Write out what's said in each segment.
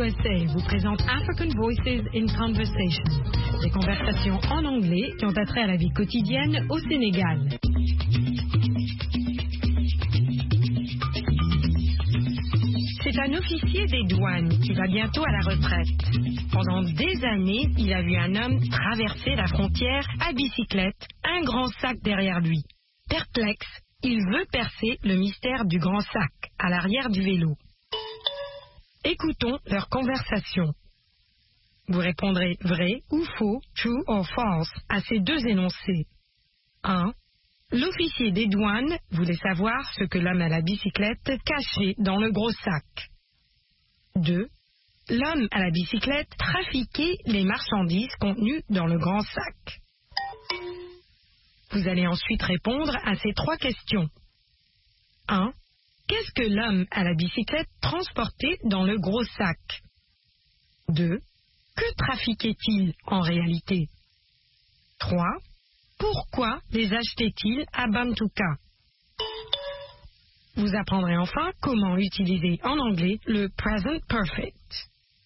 USA vous présente African Voices in Conversation, des conversations en anglais qui ont attrait à la vie quotidienne au Sénégal. C'est un officier des douanes qui va bientôt à la retraite. Pendant des années, il a vu un homme traverser la frontière à bicyclette, un grand sac derrière lui. Perplexe, il veut percer le mystère du grand sac à l'arrière du vélo. Écoutons leur conversation. Vous répondrez vrai ou faux, true or false, à ces deux énoncés. 1. L'officier des douanes voulait savoir ce que l'homme à la bicyclette cachait dans le gros sac. 2. L'homme à la bicyclette trafiquait les marchandises contenues dans le grand sac. Vous allez ensuite répondre à ces trois questions. 1. Qu'est-ce que l'homme à la bicyclette transportait dans le gros sac? 2. Que trafiquait-il en réalité? 3. Pourquoi les achetait-il à Bantuka? Vous apprendrez enfin comment utiliser en anglais le present perfect.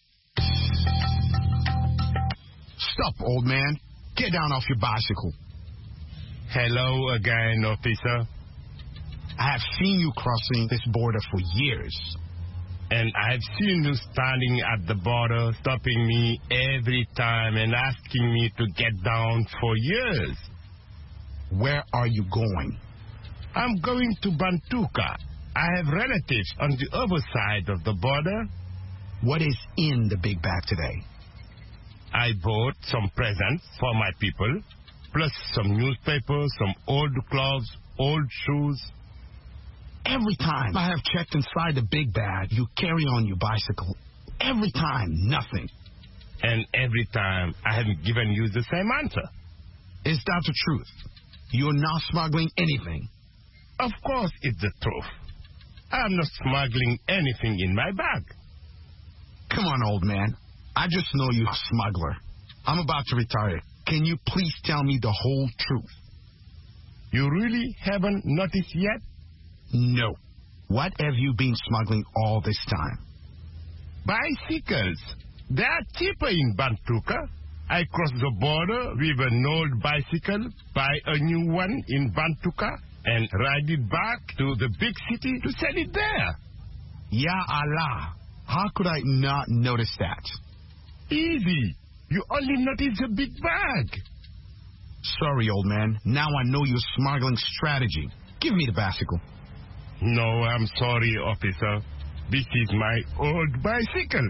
Stop, old man. Get down off your bicycle. Hello again, officer. I have seen you crossing this border for years. And I've seen you standing at the border, stopping me every time and asking me to get down for years. Where are you going? I'm going to Bantuka. I have relatives on the other side of the border. What is in the big bag today? I bought some presents for my people, plus some newspapers, some old clothes, old shoes. Every time I have checked inside the big bag, you carry on your bicycle. Every time, nothing. And every time, I haven't given you the same answer. Is that the truth? You're not smuggling anything. Of course it's the truth. I'm not smuggling anything in my bag. Come on, old man. I just know you're a smuggler. I'm about to retire. Can you please tell me the whole truth? You really haven't noticed yet? No. What have you been smuggling all this time? Bicycles. They are cheaper in Bantuka. I cross the border with an old bicycle, buy a new one in Bantuka, and ride it back to the big city to sell it there. Ya Allah. How could I not notice that? Easy. You only notice the big bag. Sorry, old man. Now I know your smuggling strategy. Give me the bicycle. No, I'm sorry, officer. This is my old bicycle.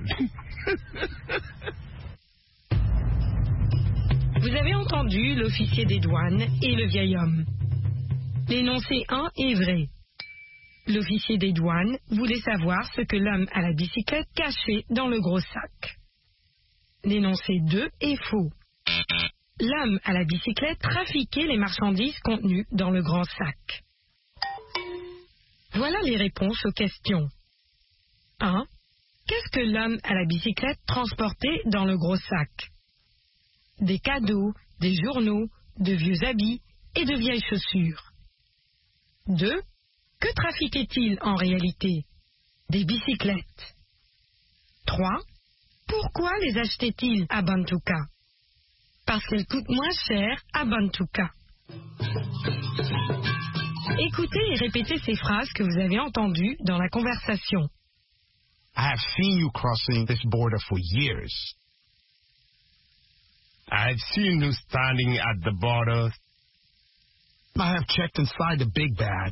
Vous avez entendu l'officier des douanes et le vieil homme. L'énoncé 1 est vrai. L'officier des douanes voulait savoir ce que l'homme à la bicyclette cachait dans le gros sac. L'énoncé 2 est faux. L'homme à la bicyclette trafiquait les marchandises contenues dans le grand sac. Voilà les réponses aux questions. 1. Qu'est-ce que l'homme à la bicyclette transportait dans le gros sac? Des cadeaux, des journaux, de vieux habits et de vieilles chaussures. 2. Que trafiquait-il en réalité? Des bicyclettes. 3. Pourquoi les achetait-il à Bantuka? Parce qu'elles coûtent moins cher à Bantuka. Écoutez et répétez ces phrases que vous avez entendues dans la conversation. I have seen you crossing this border for years. I've seen you standing at the border. I have checked inside the big bag.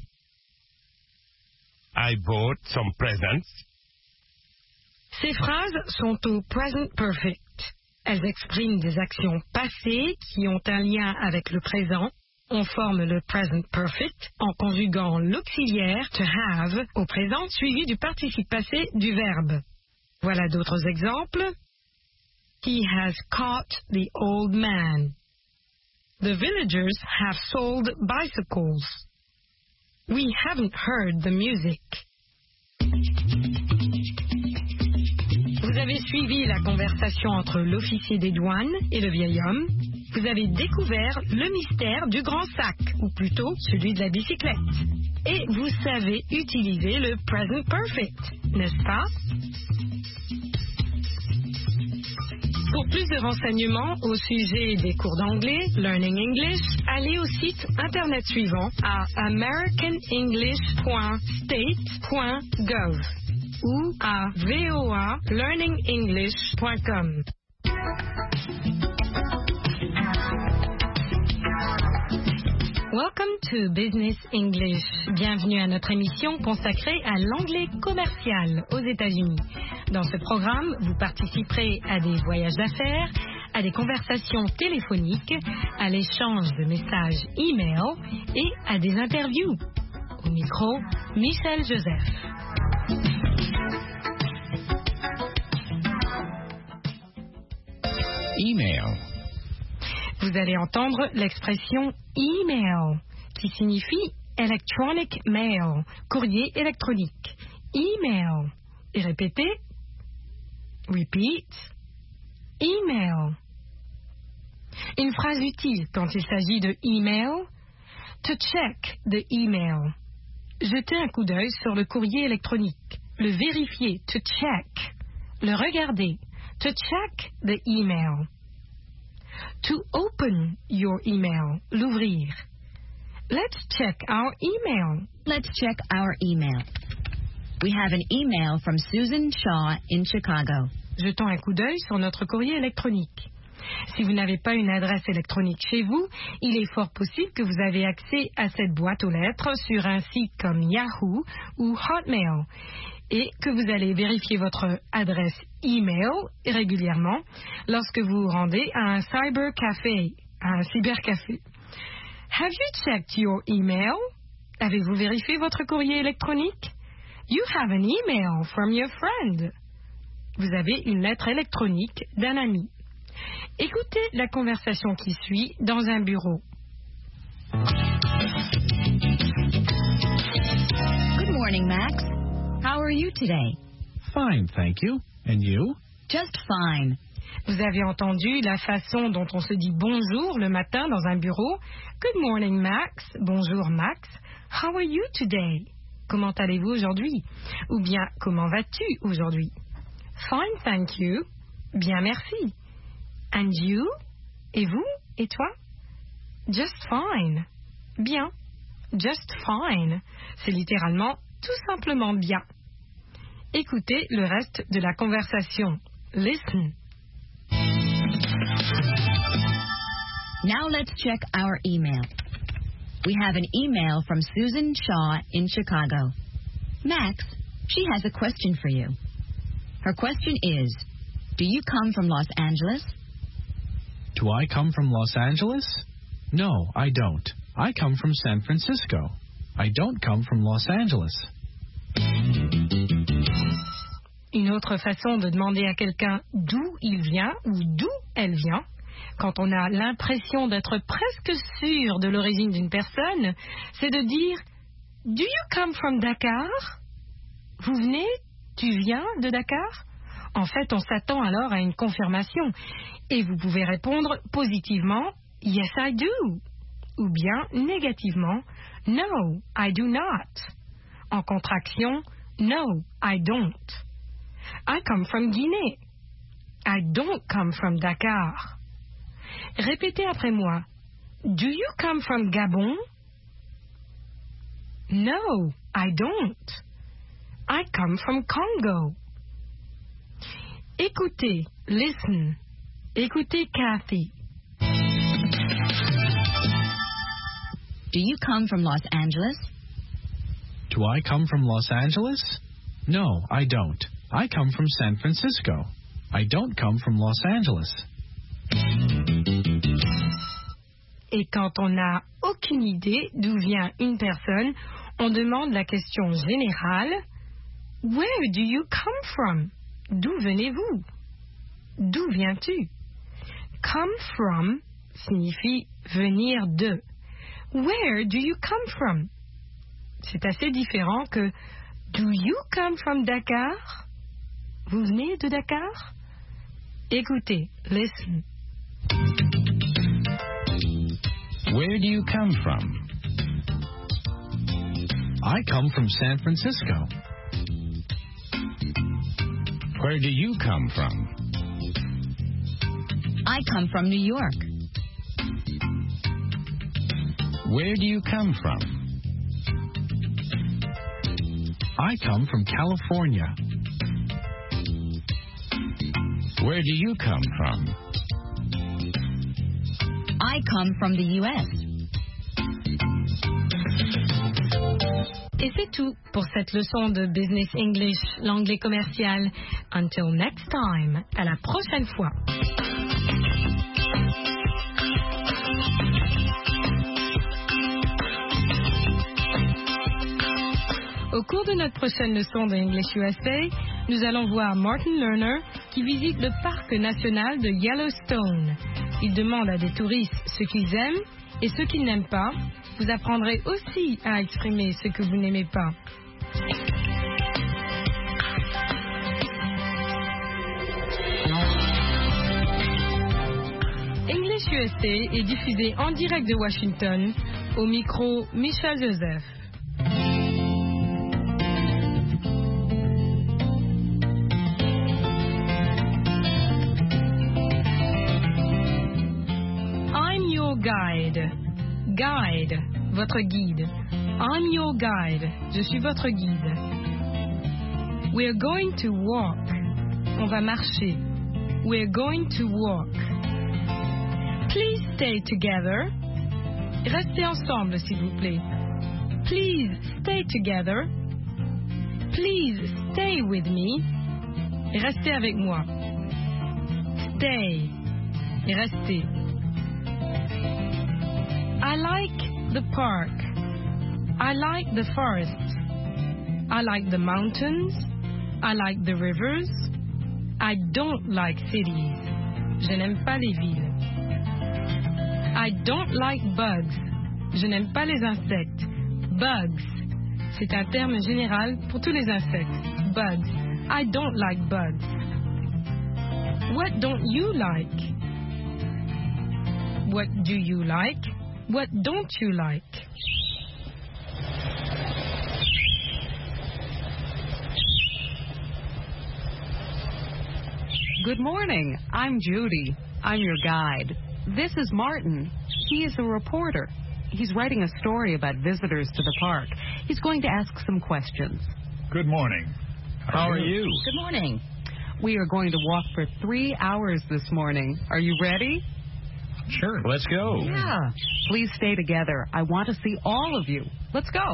I bought some presents. Ces phrases sont au present perfect. Elles expriment des actions passées qui ont un lien avec le présent. On forme le present perfect en conjuguant l'auxiliaire to have au présent suivi du participe passé du verbe. Voilà d'autres exemples. He has caught the old man. The villagers have sold bicycles. We haven't heard the music. Vous avez suivi la conversation entre l'officier des douanes et le vieil homme. Vous avez découvert le mystère du grand sac, ou plutôt celui de la bicyclette. Et vous savez utiliser le present perfect, n'est-ce pas? Pour plus de renseignements au sujet des cours d'anglais, Learning English, allez au site internet suivant à americanenglish.state.gov ou à voalearningenglish.com. Welcome to Business English. Bienvenue à notre émission consacrée à l'anglais commercial aux États-Unis. Dans ce programme, vous participerez à des voyages d'affaires, à des conversations téléphoniques, à l'échange de messages e-mail et à des interviews. Au micro, Michel Joseph. Email. Vous allez entendre l'expression email, qui signifie electronic mail, courrier électronique. Email. Et répétez. Repeat. Email. Une phrase utile quand il s'agit de email. To check the email. Jeter un coup d'œil sur le courrier électronique. Le vérifier. To check. Le regarder. To check the email. To open your email, l'ouvrir. Let's check our email. Let's check our email. We have an email from Susan Shaw in Chicago. Jetons un coup d'œil sur notre courrier électronique. Si vous n'avez pas une adresse électronique chez vous, il est fort possible que vous avez accès à cette boîte aux lettres sur un site comme Yahoo ou Hotmail et que vous allez vérifier votre adresse email régulièrement lorsque vous vous rendez à un cybercafé. Have you checked your email? Avez-vous vérifié votre courrier électronique? You have an email from your friend. Vous avez une lettre électronique d'un ami. Écoutez la conversation qui suit dans un bureau. Good morning, Max. How are you today? Fine, thank you. And you? Just fine. Vous avez entendu la façon dont on se dit bonjour le matin dans un bureau. Good morning, Max. Bonjour, Max. How are you today? Comment allez-vous aujourd'hui? Ou bien, comment vas-tu aujourd'hui? Fine, thank you. Bien, merci. And you? Et vous? Et toi? Just fine. Bien. Just fine. C'est littéralement tout simplement bien. Écoutez le reste de la conversation. Listen. Now let's check our email. We have an email from Susan Shaw in Chicago. Max, she has a question for you. Her question is, do you come from Los Angeles? Do I come from Los Angeles? No, I don't. I come from San Francisco. I don't come from Los Angeles. Une autre façon de demander à quelqu'un d'où il vient ou d'où elle vient, quand on a l'impression d'être presque sûr de l'origine d'une personne, c'est de dire « Do you come from Dakar ?» Vous venez, tu viens de Dakar? En fait, on s'attend alors à une confirmation et vous pouvez répondre positivement « Yes, I do » ou bien négativement « No, I do not ». En contraction « No, I don't ». I come from Guinée. I don't come from Dakar. Répétez après moi. Do you come from Gabon? No, I don't. I come from Congo. Écoutez, listen. Écoutez Kathy. Do you come from Los Angeles? Do I come from Los Angeles? No, I don't. I come from San Francisco. I don't come from Los Angeles. Et quand on n'a aucune idée d'où vient une personne, on demande la question générale. Where do you come from? D'où venez-vous? D'où viens-tu? Come from signifie venir de. Where do you come from? C'est assez différent que Do you come from Dakar? Vous venez de Dakar? Écoutez, listen. Where do you come from? I come from San Francisco. Where do you come from? I come from New York. Where do you come from? I come from California. Where do you come from? I come from the U.S. Et c'est tout pour cette leçon de Business English, l'anglais commercial. Until next time, à la prochaine fois. Au cours de notre prochaine leçon de English USA, nous allons voir Martin Lerner qui visite le parc national de Yellowstone. Il demande à des touristes ce qu'ils aiment et ce qu'ils n'aiment pas. Vous apprendrez aussi à exprimer ce que vous n'aimez pas. English USA est diffusé en direct de Washington, au micro Michel Joseph. I'm your guide. Guide, votre guide. I'm your guide. Je suis votre guide. We're going to walk. On va marcher. We're going to walk. Please stay together. Restez ensemble, s'il vous plaît. Please stay together. Please stay with me. Restez avec moi. Stay. Restez. I like the park. I like the forest. I like the mountains. I like the rivers. I don't like cities. Je n'aime pas les villes. I don't like bugs. Je n'aime pas les insectes. Bugs. C'est un terme général pour tous les insectes. Bugs. I don't like bugs. What don't you like? What do you like? What don't you like? Good morning. I'm Judy. I'm your guide. This is Martin. He is a reporter. He's writing a story about visitors to the park. He's going to ask some questions. Good morning. How are you? Good morning. We are going to walk for 3 hours this morning. Are you ready? Sure. Let's go. Yeah. Please stay together. I want to see all of you. Let's go.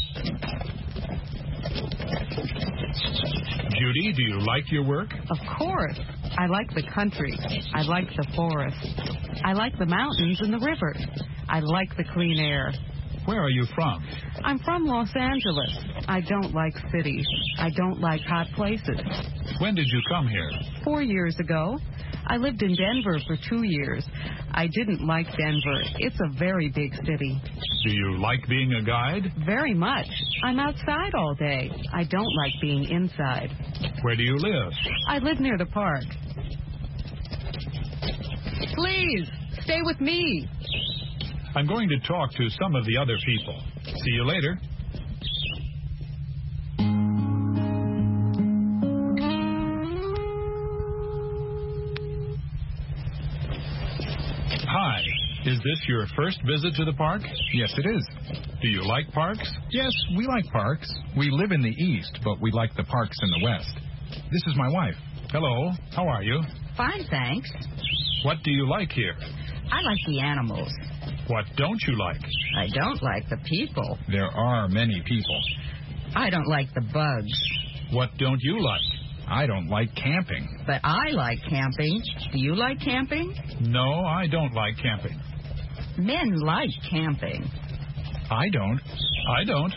Judy, do you like your work? Of course. I like the country. I like the forest. I like the mountains and the rivers. I like the clean air. Where are you from? I'm from Los Angeles. I don't like cities. I don't like hot places. When did you come here? 4 years ago. I lived in Denver for 2 years. I didn't like Denver. It's a very big city. Do you like being a guide? Very much. I'm outside all day. I don't like being inside. Where do you live? I live near the park. Please, stay with me. I'm going to talk to some of the other people. See you later. Hi. Is this your first visit to the park? Yes, it is. Do you like parks? Yes, we like parks. We live in the east, but we like the parks in the west. This is my wife. Hello. How are you? Fine, thanks. What do you like here? I like the animals. What don't you like? I don't like the people. There are many people. I don't like the bugs. What don't you like? I don't like camping. But I like camping. Do you like camping? No, I don't like camping. Men like camping. I don't. I don't.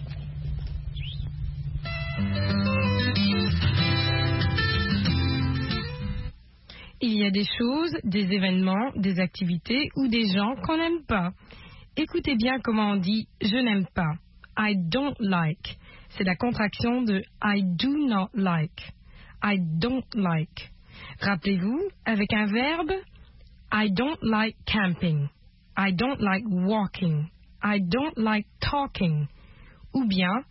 Il y a des choses, des événements, des activités ou des gens qu'on n'aime pas. Écoutez bien comment on dit « je n'aime pas ». I don't like. C'est la contraction de I do not like. I don't like. Rappelez-vous, avec un verbe, I don't like camping. I don't like walking. I don't like talking. Ou bien,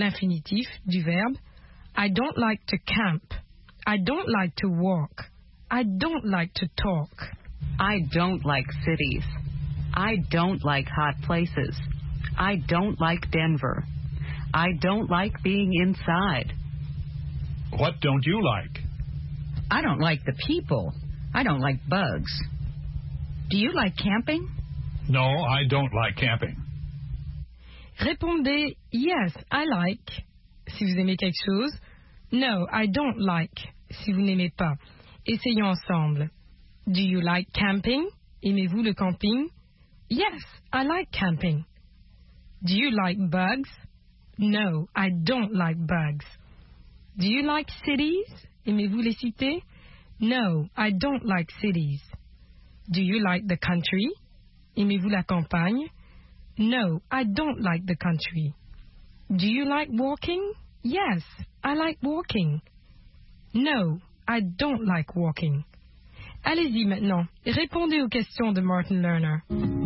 l'infinitif du verbe, I don't like to camp. I don't like to walk. I don't like to talk. I don't like cities. I don't like hot places. I don't like Denver. I don't like being inside. What don't you like? I don't like the people. I don't like bugs. Do you like camping? No, I don't like camping. Répondez yes, I like si vous aimez quelque chose. No, I don't like si vous n'aimez pas. Essayons ensemble. Do you like camping? Aimez-vous le camping? Yes, I like camping. Do you like bugs? No, I don't like bugs. Do you like cities? Aimez-vous les cités? No, I don't like cities. Do you like the country? Aimez-vous la campagne? No, I don't like the country. Do you like walking? Yes, I like walking. No, I don't like walking. Allez-y maintenant, répondez aux questions de Martin Lerner.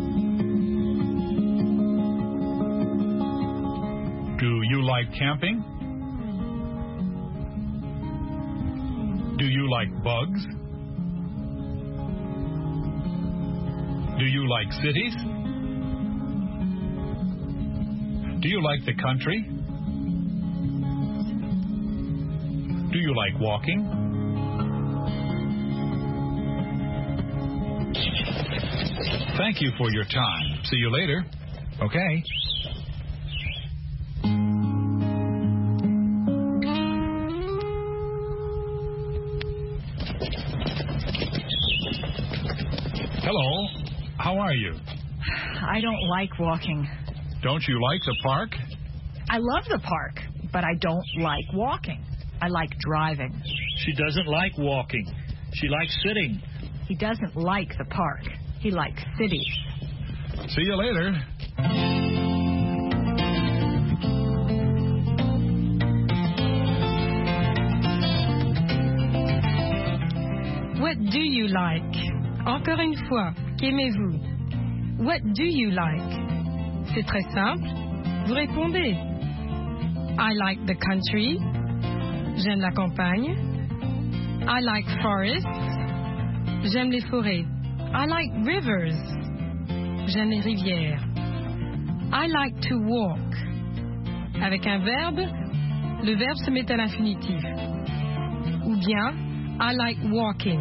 Do you like camping? Do you like bugs? Do you like cities? Do you like the country? Do you like walking? Thank you for your time. See you later. Okay. Hello. How are you? I don't like walking. Don't you like the park? I love the park, but I don't like walking. I like driving. She doesn't like walking. She likes sitting. He doesn't like the park. He likes cities. See you later. What do you like? Encore une fois, qu'aimez-vous? What do you like? C'est très simple. Vous répondez. I like the country. J'aime la campagne. I like forests. J'aime les forêts. I like rivers. J'aime les rivières. I like to walk. Avec un verbe, le verbe se met à l'infinitif. Ou bien, I like walking.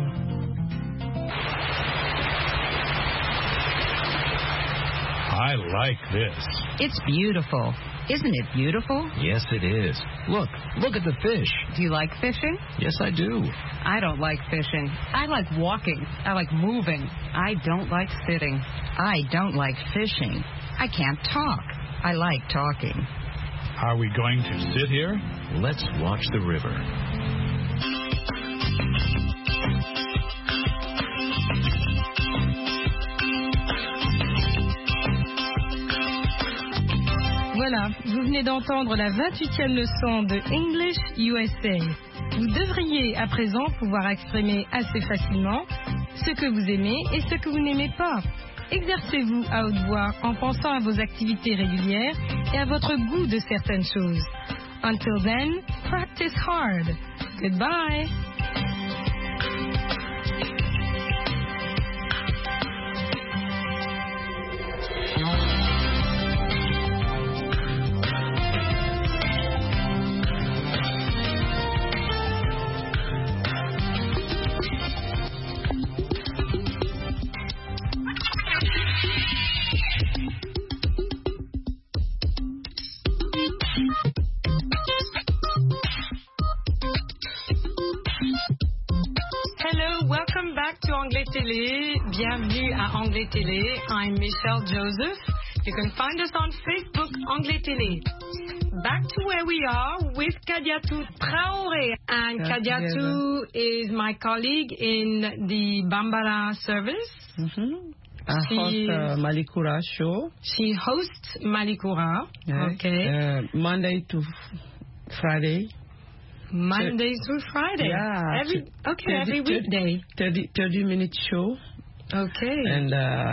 I like this. It's beautiful. Isn't it beautiful? Yes, it is. Look at the fish. Do you like fishing? Yes, I do. I don't like fishing. I like walking. I like moving. I don't like sitting. I don't like fishing. I can't talk. I like talking. Are we going to sit here? Let's watch the river. Voilà, vous venez d'entendre la 28e leçon de English USA. Vous devriez à présent pouvoir exprimer assez facilement ce que vous aimez et ce que vous n'aimez pas. Exercez-vous à haute voix en pensant à vos activités régulières et à votre goût de certaines choses. Until then, practice hard. Goodbye. Hello, welcome back to Anglais Télé. Bienvenue à Anglais Télé. I'm Michelle Joseph. You can find us on Facebook, Anglais Télé. Back to where we are with Kadiatou Traoré. And Kadiatou is my colleague in the Bambara service. Mm-hmm. I host Malikura show. She hosts Malikura. Yeah. Okay. Monday to Friday. Monday through Friday. Yeah. Every weekday. 30-minute show. Okay. And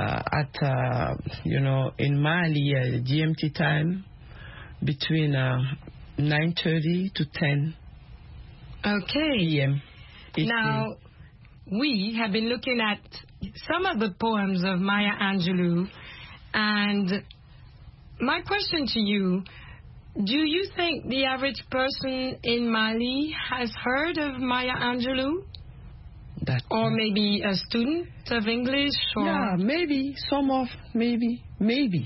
in Mali, GMT time, between 9:30 to 10. Okay. p.m. Now, we have been looking at some of the poems of Maya Angelou, and my question to you, do you think the average person in Mali has heard of Maya Angelou? Or maybe a student of English? Or? Yeah, maybe. Maybe.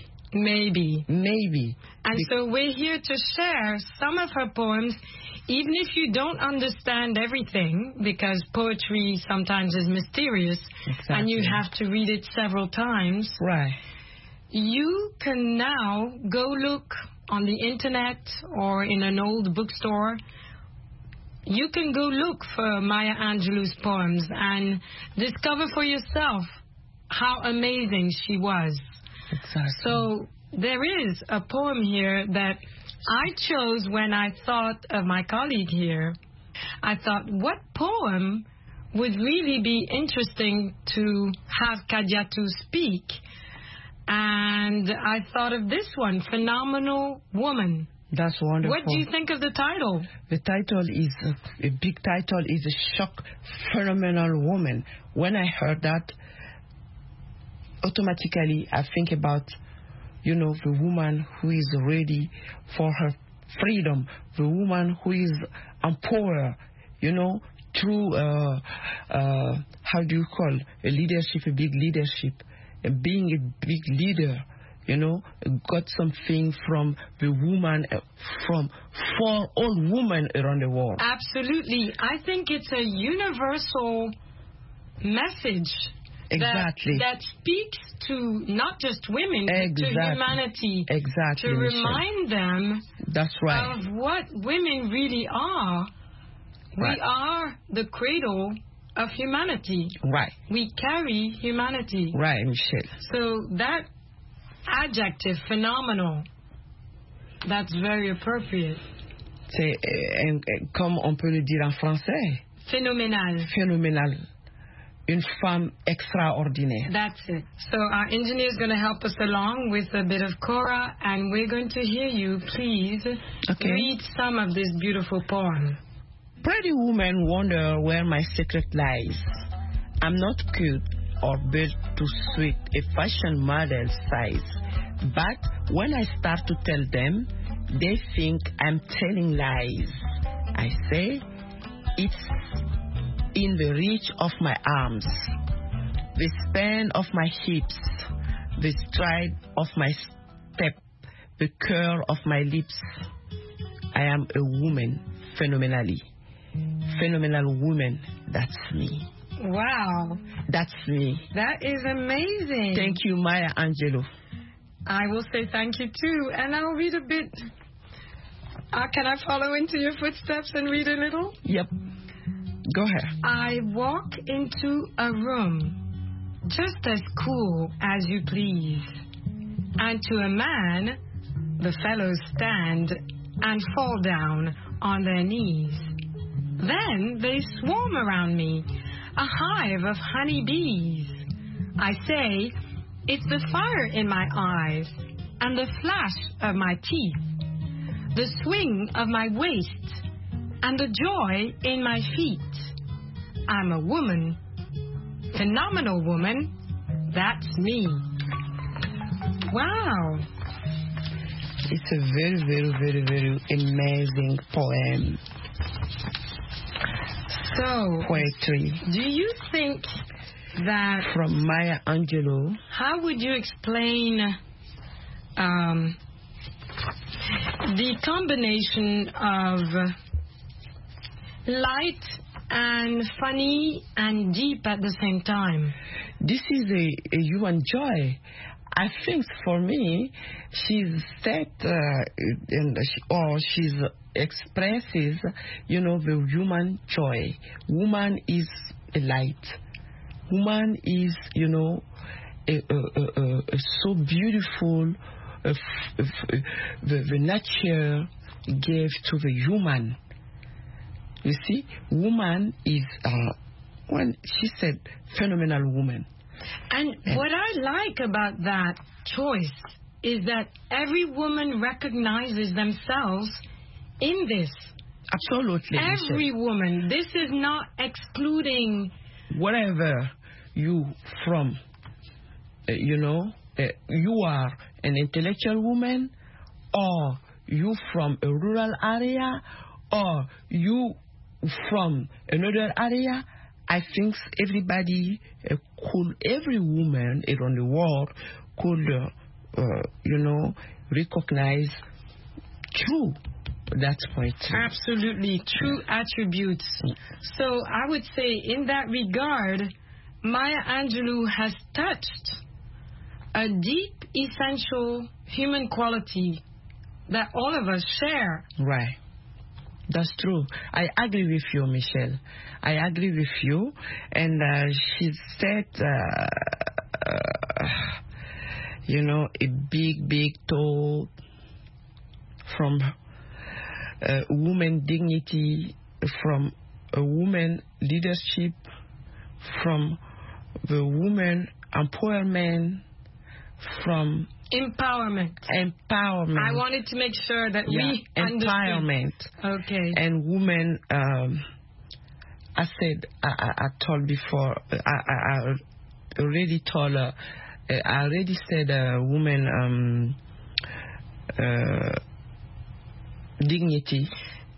And so we're here to share some of her poems, even if you don't understand everything, because poetry sometimes is mysterious, and you have to read it several times. Right. You can now go look on the internet or in an old bookstore. You can go look for Maya Angelou's poems and discover for yourself how amazing she was. Exactly. So there is a poem here that I chose when I thought of my colleague here. I thought, what poem would really be interesting to have Kadiatou speak? And I thought of this one, Phenomenal Woman. That's wonderful. What do you think of the title? The title is, a big title is A Shock Phenomenal Woman. When I heard that, automatically I think about, the woman who is ready for her freedom, the woman who is empowered, through, how do you call, a leadership, a big leadership, being a big leader. Got something from the woman, for all women around the world. Absolutely. I think it's a universal message that speaks to not just women, but to humanity. Exactly. To remind them of what women really are. We are the cradle of humanity. Right. We carry humanity. Right, Michelle. So that adjective, phenomenal, that's very appropriate. C'est, comme on peut le dire en français. Phénoménal. Phénoménal. Une femme extraordinaire. That's it. So our engineer is going to help us along with a bit of Cora, and we're going to hear you. Please read some of this beautiful poem. Pretty women wonder where my secret lies. I'm not cute or built to suit a fashion model size. But when I start to tell them, they think I'm telling lies. I say, it's in the reach of my arms, the span of my hips, the stride of my step, the curl of my lips. I am a woman, phenomenally. Phenomenal woman, that's me. Wow. That's me. That is amazing. Thank you, Maya Angelou. I will say thank you too. And I'll read a bit. Can I follow into your footsteps and read a little? Yep. Go ahead. I walk into a room just as cool as you please. And to a man, the fellows stand and fall down on their knees. Then they swarm around me, a hive of honey bees. I say, it's the fire in my eyes and the flash of my teeth, the swing of my waist and the joy in my feet. I'm a woman, phenomenal woman, that's me. Wow. It's a very, very, very, very amazing poem. So, poetry. Do you think that... From Maya Angelou. How would you explain the combination of light and funny and deep at the same time? This is a human joy. I think for me, she's said, she expresses, the human joy. Woman is a light. Woman is, so beautiful. The nature gave to the human. You see, woman is, when she said, phenomenal woman. And what I like about that choice is that every woman recognizes themselves in this. Absolutely. Every woman. This is not excluding wherever you from, you are an intellectual woman, or you from a rural area, or you from another area, I think everybody every woman around the world could, recognize true. That's poetry. Absolutely, true attributes. So I would say in that regard, Maya Angelou has touched a deep, essential human quality that all of us share. Right. That's true. I agree with you, Michelle. I agree with you. And she said, a big toe from woman dignity, from a woman leadership, from the woman empowerment, from empowerment. I wanted to make sure that we empowerment. Understood. Okay. And women, I said, I told before, I already told her, I already said woman dignity,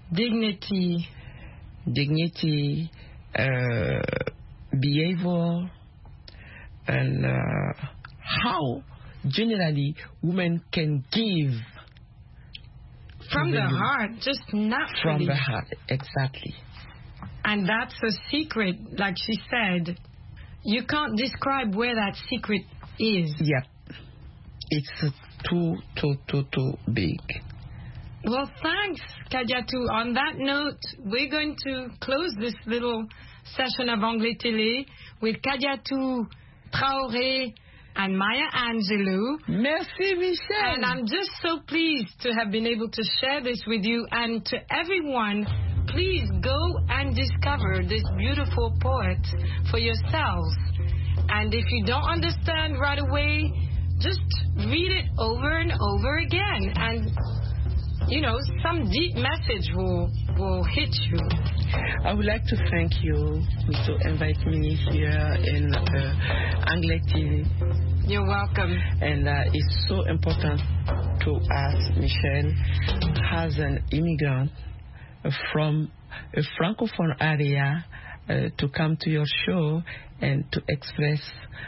behavior, and how generally women can give from the heart, just naturally. From the heart, exactly. And that's a secret, like she said. You can't describe where that secret is. Yeah. It's too big. Well, thanks, Kadiatou. On that note, we're going to close this little session of Anglais Télé with Kadiatou Traoré and Maya Angelou. Merci, Michelle. And I'm just so pleased to have been able to share this with you. And to everyone, please go and discover this beautiful poet for yourselves. And if you don't understand right away, just read it over and over again. And, some deep message will hit you. I would like to thank you to invite me here in Anglais TV. You're welcome. And it's so important to us, Michelle, as an immigrant from a Francophone area, to come to your show and to express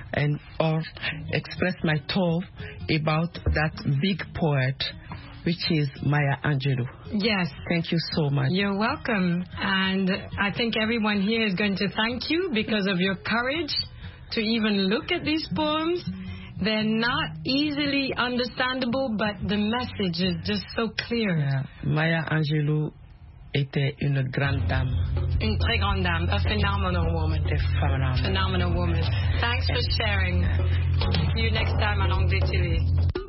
my thought about that big poet, which is Maya Angelou. Yes. Thank you so much. You're welcome. And I think everyone here is going to thank you because of your courage to even look at these poems. They're not easily understandable, but the message is just so clear. Yeah. Maya Angelou était une grande dame. Une très grande dame. A phenomenal woman. Phenomenal woman. Thanks for sharing. See you next time on Anglais Télé.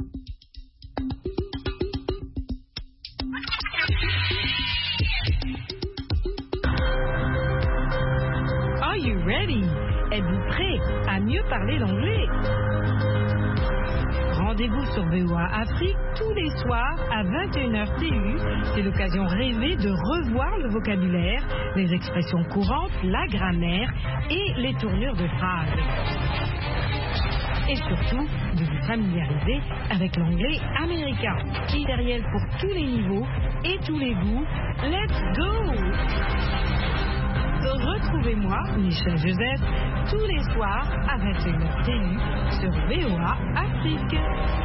Are you ready? Êtes-vous prêt à mieux parler l'anglais? Rendez-vous sur VOA Afrique tous les soirs à 21h TU. C'est l'occasion rêvée de revoir le vocabulaire, les expressions courantes, la grammaire et les tournures de phrases. Et surtout, de vous familiariser avec l'anglais américain. Matériel pour tous les niveaux et tous les goûts. Let's go! Retrouvez-moi, Michel Joseph, tous les soirs à 21h TU sur VOA Afrique.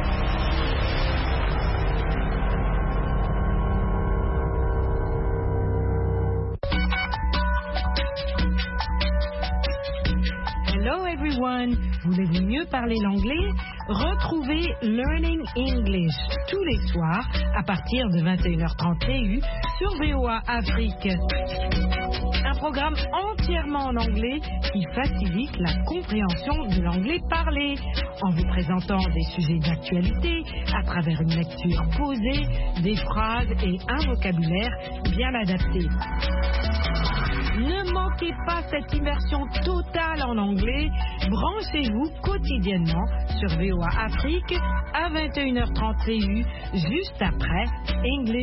Hello everyone! Voulez-vous mieux parler l'anglais? Retrouvez Learning English tous les soirs à partir de 21h30 TU sur VOA Afrique. Un programme entièrement en anglais qui facilite la compréhension de l'anglais parlé en vous présentant des sujets d'actualité à travers une lecture posée, des phrases et un vocabulaire bien adapté. Ne manquez pas cette immersion totale en anglais. Branchez-vous quotidiennement sur VOA Afrique à 21h30 TU, juste après English